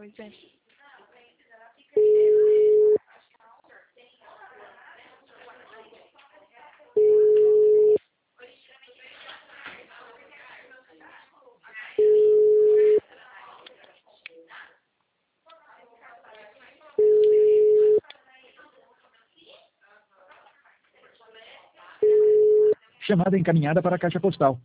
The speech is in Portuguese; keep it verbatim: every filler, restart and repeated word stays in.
Pois é. Chamada encaminhada para a caixa postal.